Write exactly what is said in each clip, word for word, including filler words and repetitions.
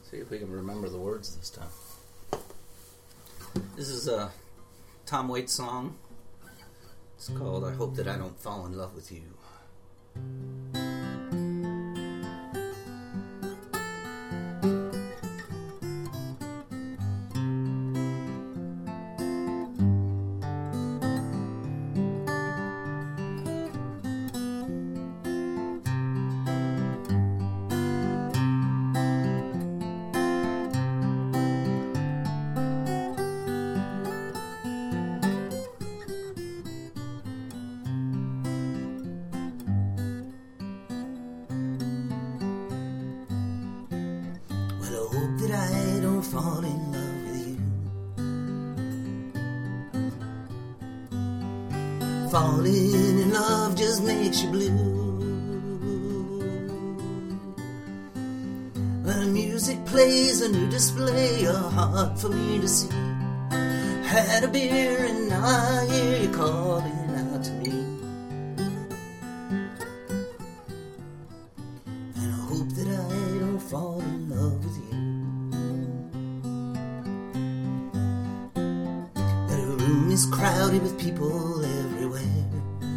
See if we can remember the words this time. This is a Tom Waits song. It's called I Hope That I Don't Fall in Love With You. That I don't fall in love with you. Falling in love just makes you blue. When the music plays a new display, a heart for me to see. Had a beer and now I hear you calling out to me. And I hope that I don't fall in love with you. Is crowded with people everywhere,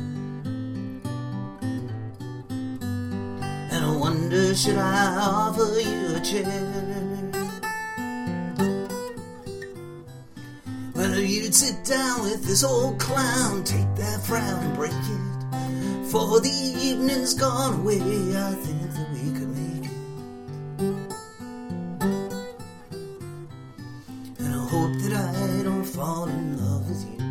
and I wonder, should I offer you a chair? Whether you'd sit down with this old clown, take that frown and break it. For the evening's gone away, I think that we could make it. And I hope that I don't fall in love with you.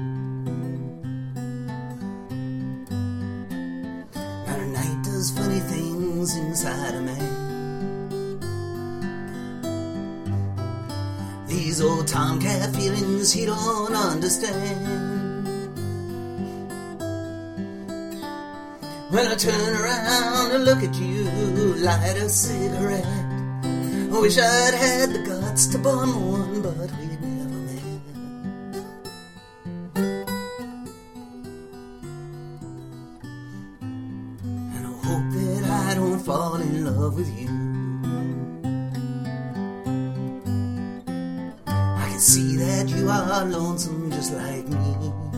And a night does funny things inside a man. These old tomcat feelings he don't understand. When I turn around and look at you, light a cigarette. I wish I'd had the guts to bum one, but we never met. And I hope that I don't fall in love with you. I can see that you are lonesome just like me.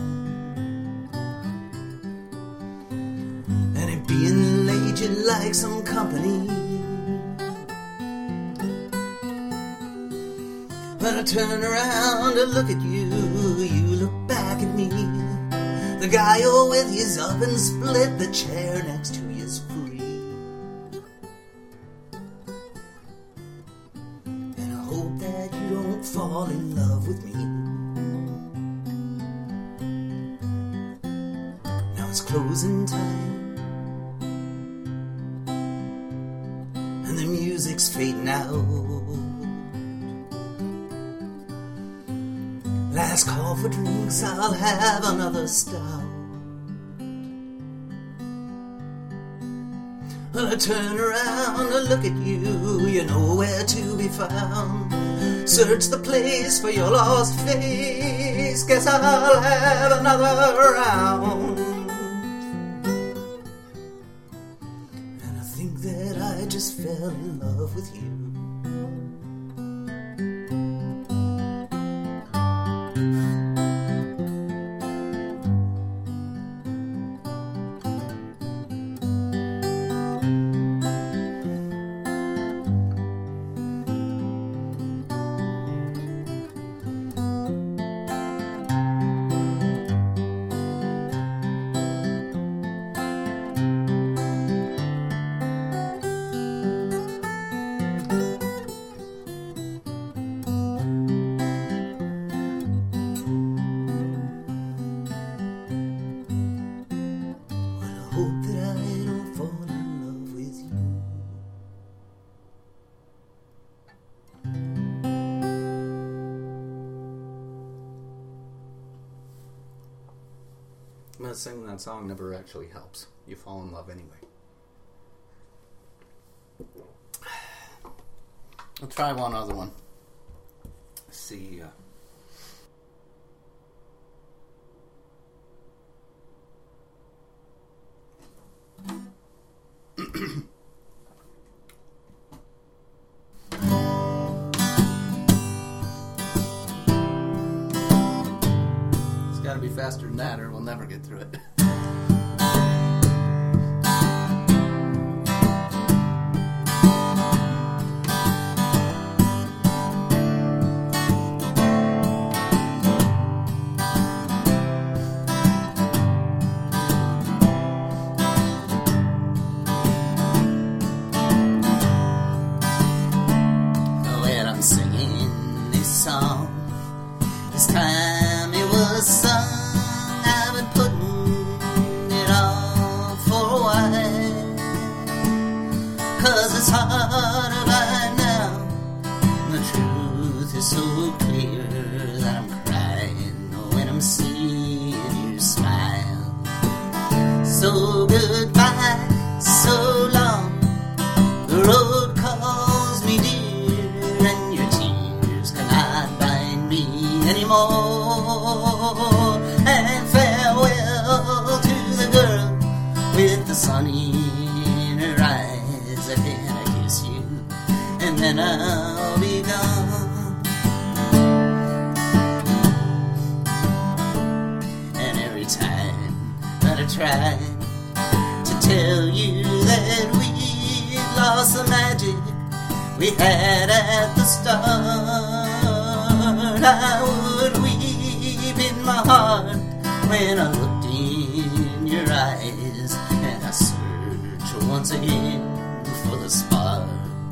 And it being late, you'd like some company. When I turn around to look at you, you look back at me. The guy you're with is up and split, the chair next to you's free. And I hope that you don't fall in love with me. Now it's closing time, and the music's fading out. Last call for drinks, I'll have another stout. When I turn around and look at you, you're nowhere to be found. Search the place for your lost face, guess I'll have another round. And I think that I just fell in love with you. Hope that I don't fall in love with you. I'm gonna sing that song never actually helps. You fall in love anyway. I'll try one other one. Let's see. Uh, faster than that, or we'll never get through it. This time it was sung, I've been putting it off for a while, 'cause it's harder by now, the truth is so clear that I'm crying when I'm seeing you smile. So goodbye, so long, the road calls me dear, and your tears cannot bind me anymore. And farewell to the girl with the sun in her eyes. Again I kiss you, and then I'll be gone. And every time that I tried to tell you that we lost the magic we had at the start, I would weep in my heart when I looked in your eyes, and I searched once again for the spark.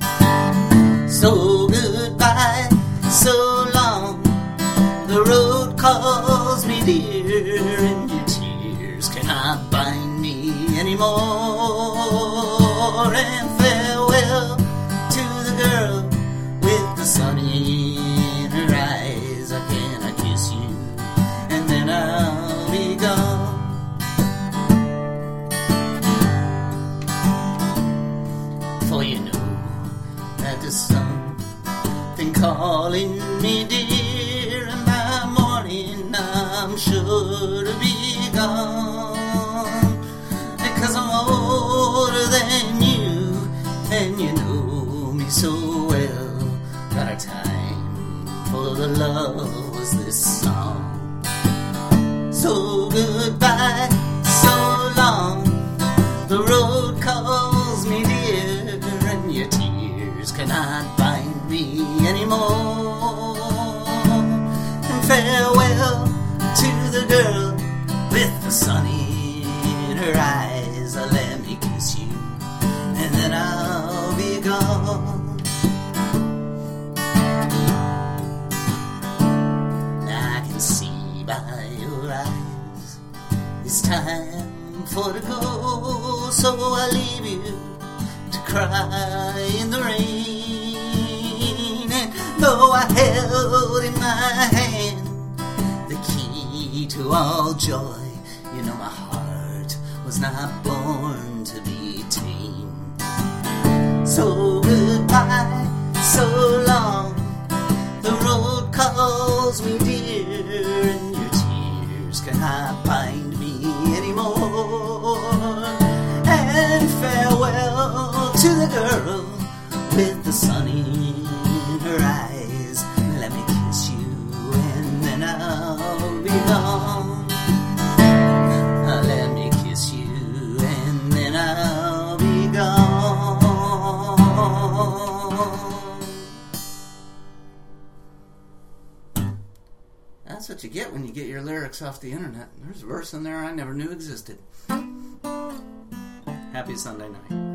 So goodbye, so long, the road calls me dear, and your tears cannot bind me anymore. And farewell to the girl with the sun in her eyes. Again I kiss you, and then I'll be gone. For you know that there's something calling me dear, and by morning I'm sure to be gone, because I'm older than you, and you know me so well that our time for the love was this song. So goodbye, so long, the road calls me dear, and your tears cannot bind me anymore. And farewell to the girl with the sun in her eyes. Let me kiss you, and then I'll be gone. I can see by your eyes it's time for to go, so I leave you to cry in the rain. And though I held in my hand the key to all joy, you know my heart was not born to be tamed. So goodbye, so long, the road calls me dear, and your tears cannot bind me anymore. And farewell to the girl with the sun in her eyes. Let me kiss you, and then I'll be gone. Let me kiss you, and then I'll be gone. That's what you get when you get your lyrics off the internet. There's a verse in there I never knew existed. Happy Sunday night.